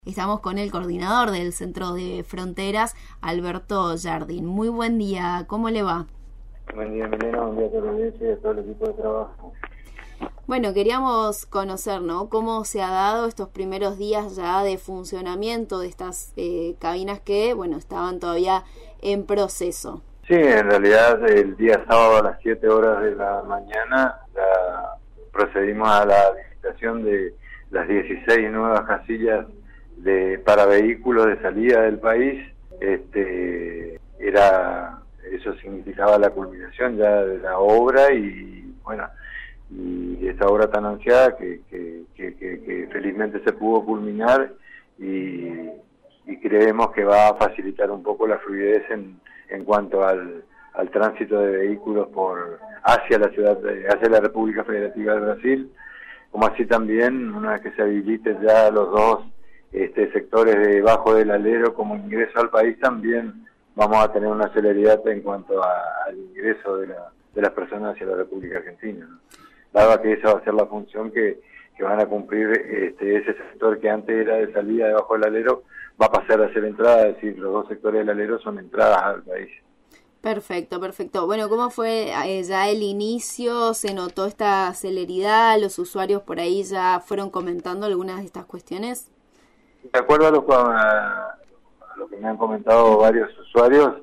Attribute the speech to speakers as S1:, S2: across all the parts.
S1: Estamos con el coordinador del Centro de Fronteras, Alberto Jardín. Muy buen día, ¿cómo le va?
S2: Buen día, Milena, buen día a toda la audiencia y a todo el equipo de trabajo.
S1: Bueno, queríamos conocer, ¿no?, cómo se ha dado estos primeros días ya de funcionamiento de estas cabinas que, bueno, estaban todavía en proceso.
S2: Sí, en realidad el día sábado a las 7 horas de la mañana ya procedimos a la licitación de las 16 nuevas casillas para vehículos de salida del país. Eso significaba la culminación ya de la obra y bueno, y esta obra tan ansiada que felizmente se pudo culminar y creemos que va a facilitar un poco la fluidez en cuanto al tránsito de vehículos hacia la República Federativa del Brasil, como así también una vez que se habiliten ya los dos sectores debajo del alero como ingreso al país, también vamos a tener una celeridad en cuanto al ingreso de las personas hacia la República Argentina, ¿no? Dado que esa va a ser la función que van a cumplir ese sector que antes era de salida debajo del alero, va a pasar a ser entrada, es decir, los dos sectores del alero son entradas al país.
S1: Perfecto, perfecto. Bueno, ¿cómo fue ya el inicio? ¿Se notó esta celeridad? ¿Los usuarios por ahí ya fueron comentando algunas de estas cuestiones?
S2: De acuerdo a lo que me han comentado varios usuarios,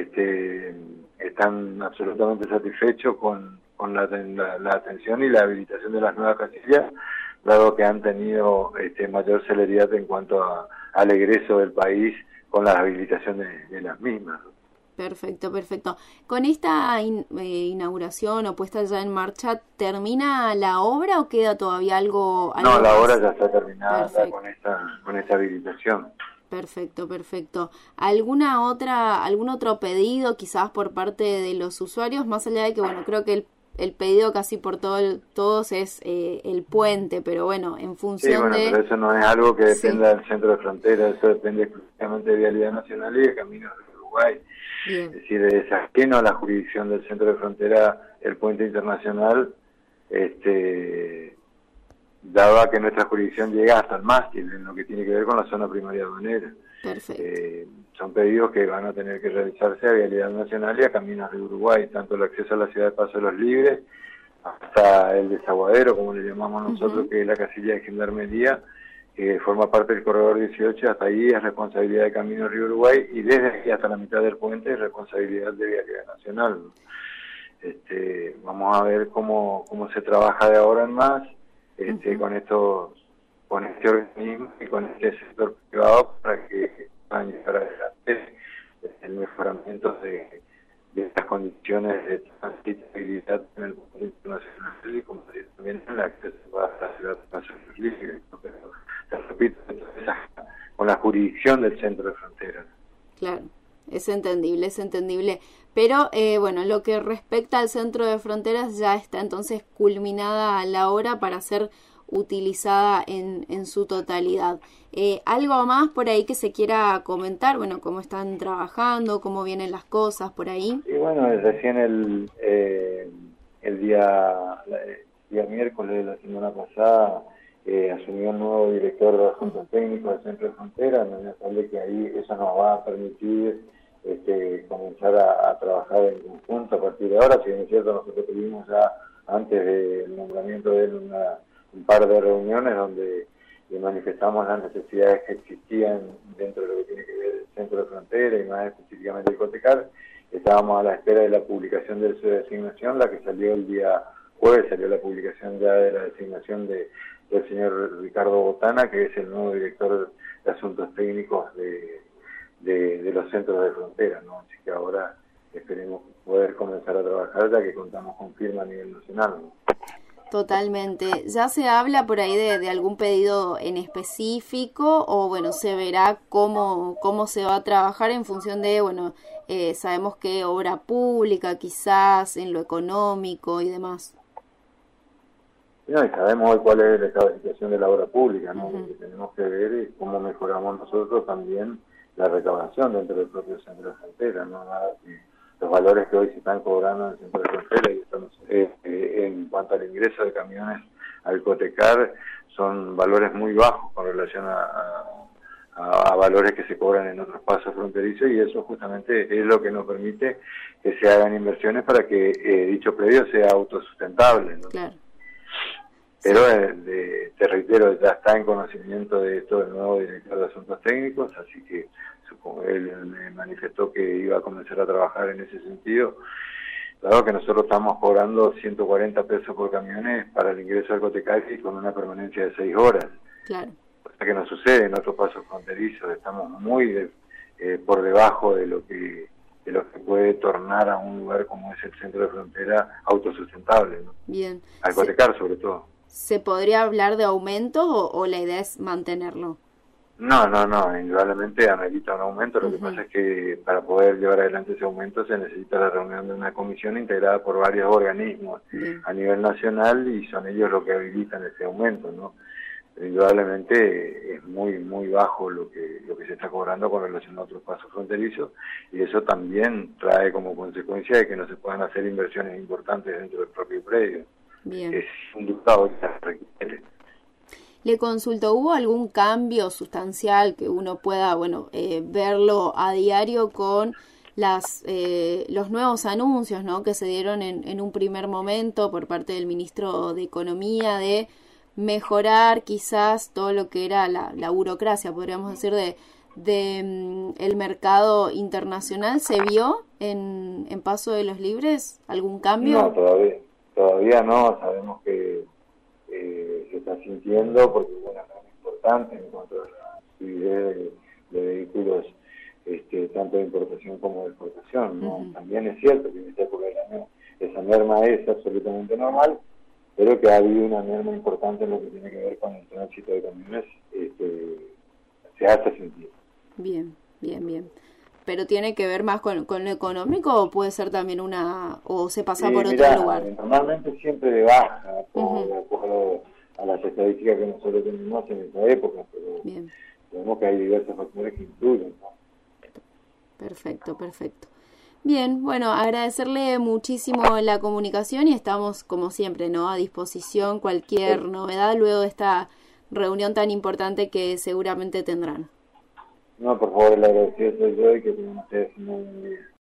S2: están absolutamente satisfechos con la atención y la habilitación de las nuevas casillas, dado que han tenido mayor celeridad en cuanto al egreso del país con la habilitación de las mismas.
S1: Perfecto, perfecto. Con esta inauguración o puesta ya en marcha, ¿termina la obra o queda todavía algo
S2: No, la
S1: más?
S2: obra ya está terminada con esta habilitación.
S1: Perfecto, perfecto. ¿Algún otro pedido quizás por parte de los usuarios? Más allá de que, bueno, creo que el pedido casi por todos es el puente, pero bueno, en función
S2: de... pero eso no es algo que dependa del Centro de Fronteras, eso depende exclusivamente de Vialidad Nacional y de Caminos de Uruguay.
S1: Bien.
S2: Es decir, es ajeno a la jurisdicción del Centro de Frontera el puente internacional, dado a que nuestra jurisdicción llega hasta el mástil, en lo que tiene que ver con la zona primaria aduanera.
S1: Perfecto.
S2: Son pedidos que van a tener que realizarse a Vialidad Nacional y a Caminos de Uruguay, tanto el acceso a la ciudad de Paso de los Libres, hasta el desaguadero, como le llamamos nosotros, que es la casilla de Gendarmería, que forma parte del corredor 18, hasta ahí es responsabilidad de Caminos Río Uruguay, y desde aquí hasta la mitad del puente es responsabilidad de Vialidad Nacional. Vamos a ver cómo se trabaja de ahora en más con este organismo y con este sector privado para que puedan llevar adelante el mejoramiento de estas condiciones de transitabilidad en el puente internacional y como también en el acceso a la ciudad de Paso de los Libres, ¿no? Pero te repito, con la jurisdicción del Centro de Fronteras.
S1: Claro, es entendible. Pero, bueno, lo que respecta al Centro de Fronteras ya está entonces culminada la obra para ser utilizada en su totalidad. ¿Algo más por ahí que se quiera comentar? Bueno, ¿cómo están trabajando? ¿Cómo vienen las cosas por ahí?
S2: Y bueno, recién el día miércoles de la semana pasada asumió un nuevo director de asuntos técnicos del Centro de Frontera, de que ahí eso nos va a permitir comenzar a trabajar en conjunto a partir de ahora. Si bien es cierto, nosotros tuvimos ya antes del nombramiento de él un par de reuniones donde le manifestamos las necesidades que existían dentro de lo que tiene que ver el Centro de Frontera y más específicamente el COTECAR. Estábamos a la espera de la publicación de su designación, la que salió el día jueves, salió la publicación ya de la designación del señor Ricardo Botana, que es el nuevo director de asuntos técnicos de los centros de frontera, ¿no? Así que ahora esperemos poder comenzar a trabajar ya que contamos con firma a nivel nacional, ¿no?
S1: Totalmente. ¿Ya se habla por ahí de algún pedido en específico o bueno, se verá cómo se va a trabajar en función de, bueno, sabemos que obra pública quizás, en lo económico y demás?
S2: No, y sabemos hoy cuál es la situación de la obra pública, ¿no? Lo que tenemos que ver es cómo mejoramos nosotros también la recaudación dentro del propio Centro de Frontera, ¿no? Nada que los valores que hoy se están cobrando en el Centro de Frontera y estamos, en cuanto al ingreso de camiones al COTECAR son valores muy bajos con relación valores que se cobran en otros pasos fronterizos, y eso justamente es lo que nos permite que se hagan inversiones para que dicho predio sea autosustentable, ¿no?
S1: Claro.
S2: Pero te reitero, ya está en conocimiento de esto el nuevo director de Asuntos Técnicos, así que supongo él me manifestó que iba a comenzar a trabajar en ese sentido. Claro que nosotros estamos cobrando 140 pesos por camiones para el ingreso al Cotecachi con una permanencia de 6 horas.
S1: Claro.
S2: Cosa que no sucede en otros pasos fronterizos, estamos muy por debajo de lo que puede tornar a un lugar como es el centro de frontera autosustentable, ¿no?
S1: Bien.
S2: Al Cotecar sobre todo.
S1: ¿Se podría hablar de aumento o la idea es mantenerlo?
S2: No, indudablemente amerita un aumento. Lo que pasa es que para poder llevar adelante ese aumento se necesita la reunión de una comisión integrada por varios organismos a nivel nacional, y son ellos los que habilitan ese aumento, ¿no? Pero indudablemente es muy bajo lo que se está cobrando con relación a otros pasos fronterizos, y eso también trae como consecuencia de que no se puedan hacer inversiones importantes dentro del propio predio.
S1: Bien.
S2: Es un dictado que se requiere.
S1: Le consulto, ¿hubo algún cambio sustancial que uno pueda, verlo a diario con los nuevos anuncios, ¿no?, que se dieron en un primer momento por parte del ministro de Economía de mejorar quizás todo lo que era la burocracia, podríamos decir, de el mercado internacional? ¿Se vio en Paso de los Libres algún cambio?
S2: No, todavía no. Sabemos que se está sintiendo porque hubo una gran importante en cuanto a la actividad de vehículos, tanto de importación como de exportación, ¿no? También es cierto que en esta época del año esa merma es absolutamente normal, pero que ha habido una merma importante en lo que tiene que ver con el tránsito de camiones, se hace sentir.
S1: Bien. ¿Pero tiene que ver más con lo económico o puede ser también o se pasa por otro lugar?
S2: Normalmente siempre de baja, de acuerdo a las estadísticas que nosotros tenemos en esa época, pero vemos que hay diversos factores que influyen, ¿no?
S1: Perfecto. Bien, bueno, agradecerle muchísimo la comunicación y estamos, como siempre, ¿no?, a disposición cualquier novedad luego de esta reunión tan importante que seguramente tendrán.
S2: No, por favor, el agradecido soy yo y que tengan ustedes un buen día.